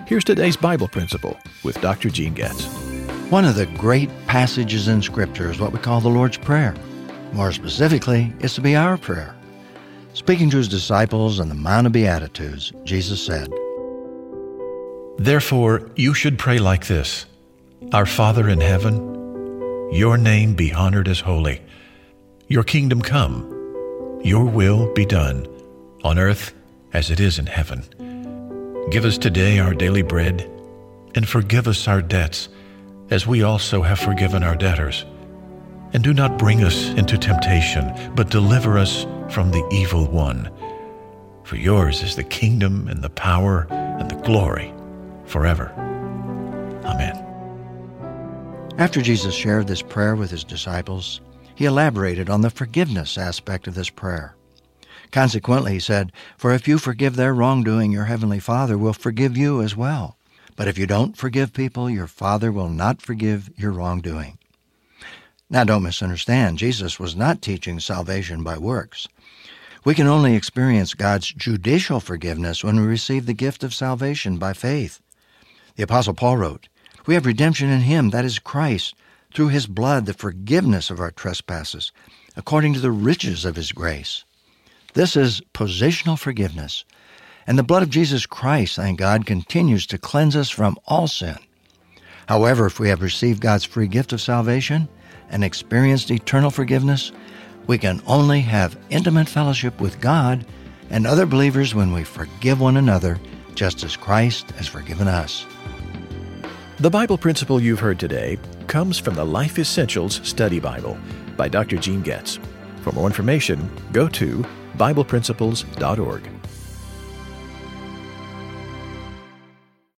Here's today's Bible principle with Dr. Gene Getz. One of the great passages in Scripture is what we call the Lord's Prayer. More specifically, it's to be our prayer. Speaking to his disciples on the Mount of Beatitudes, Jesus said, "Therefore you should pray like this: Our Father in heaven, your name be honored as holy. Your kingdom come. Your will be done, on earth as it is in heaven. Give us today our daily bread, and forgive us our debts, as we also have forgiven our debtors. And do not bring us into temptation, but deliver us from the evil one. For yours is the kingdom and the power and the glory forever. Amen." After Jesus shared this prayer with his disciples, he elaborated on the forgiveness aspect of this prayer. Consequently, he said, "For if you forgive their wrongdoing, your heavenly Father will forgive you as well. But if you don't forgive people, your Father will not forgive your wrongdoing." Now, don't misunderstand. Jesus was not teaching salvation by works. We can only experience God's judicial forgiveness when we receive the gift of salvation by faith. The Apostle Paul wrote, "We have redemption in him, that is Christ, through his blood, the forgiveness of our trespasses, according to the riches of his grace." This is positional forgiveness. And the blood of Jesus Christ, thank God, continues to cleanse us from all sin. However, if we have received God's free gift of salvation and experienced eternal forgiveness, we can only have intimate fellowship with God and other believers when we forgive one another, just as Christ has forgiven us. The Bible principle you've heard today comes from the Life Essentials Study Bible by Dr. Gene Getz. For more information, go to BiblePrinciples.org.